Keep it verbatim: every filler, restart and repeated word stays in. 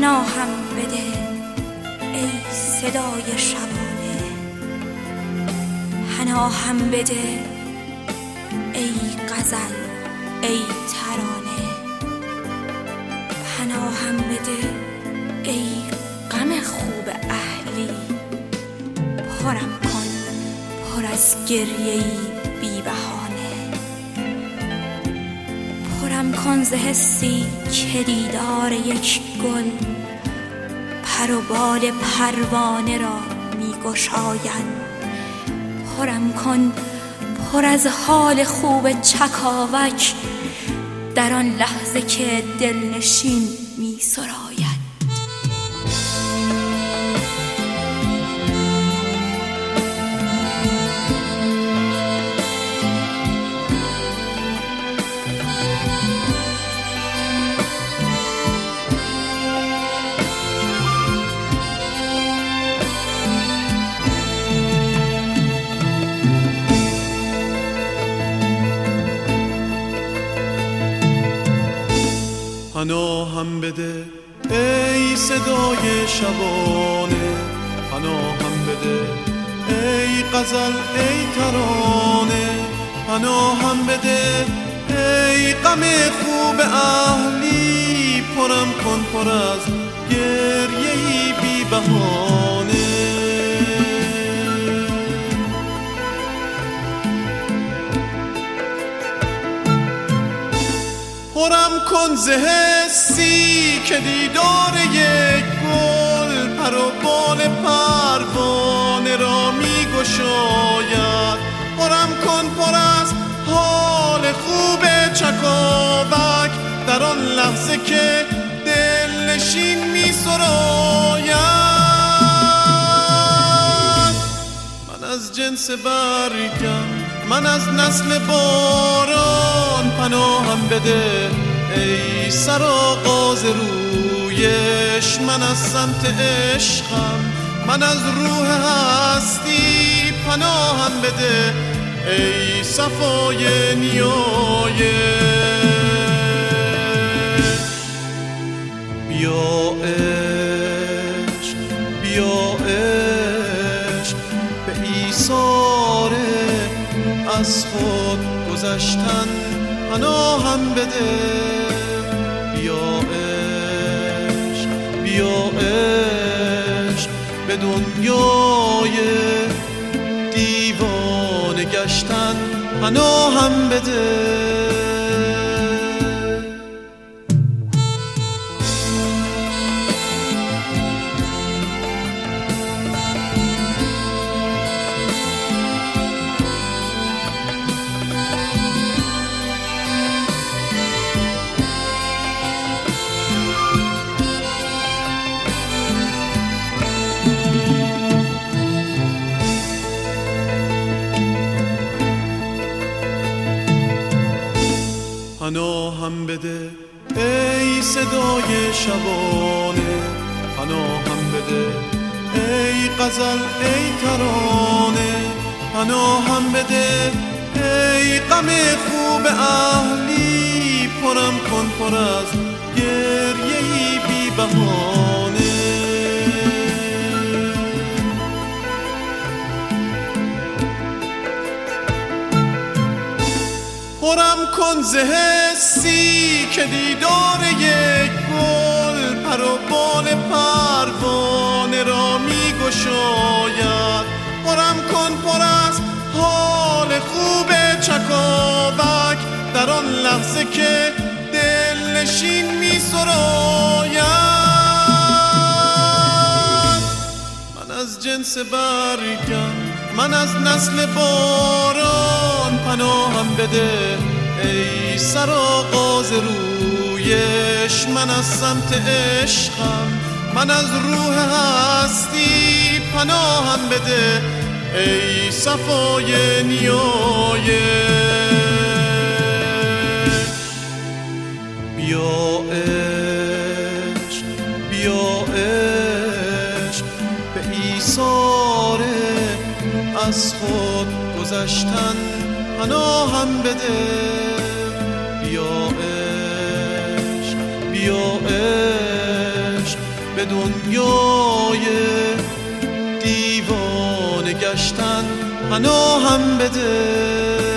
پناهم بده ای صدای شبانه، پناهم بده ای غزل ای ترانه، پناهم بده ای غم خوب اهلی، پرم کن پر از گریه‌ای بی بهانه، پرم کن ز حسی که دیدار یک گل پر و بال پروانه را می گشاید، پرم کن پر از حال خوب چکاوک در آن لحظه که دلنشین می سراید. پناهم بده ای صدای شبانه، پناهم بده ای غزل ای ترانه، پناهم بده ای غم خوب اهلی، پرم کن پر از گریه‌ای بی بهانه، پرم کن ز حسی که دیدار یک گل پر و بال پروانه را می گشاید، پرم کن پر از حال خوب چکاوک در آن لحظه که دلنشین می سراید. من از جنس برگم، من از نسل باران، پناهم بده ای سرآغاز رویش، من از سمت عشقم، من از روح هستی، پناهم بده ای صفای نیایش. بیا عشق بیا عشق به ایثار از خود گذشتن پناهم بده، بیا عشق بیا عشق به دنیای دیوانه گشتن پناهم بده. پناهم بده ای صدای شبانه، پناهم بده ای غزل ای ترانه، پناهم بده ای غم خوب اهلی، پرم کن پر از گریه‌ای بی بهانه، پرم کن ز حسی که دیدار یک گل پر و بال پروانه را می گشاید، پرم کن پر از حال خوب چکاوک در آن لحظه که دلنشین می سراید. من از جنس برگم، من از نسل باران، پناهم بده ای سرآغاز رویش، من از سمت عشقم، من از روح هستی، پناهم بده ای صفای نیایش. بیا عشق بیا عشق به ایثار از خود گذشتن پناهم بده، بیا عشق بیا عشق به دنیای دیوانه گشتن پناهم بده.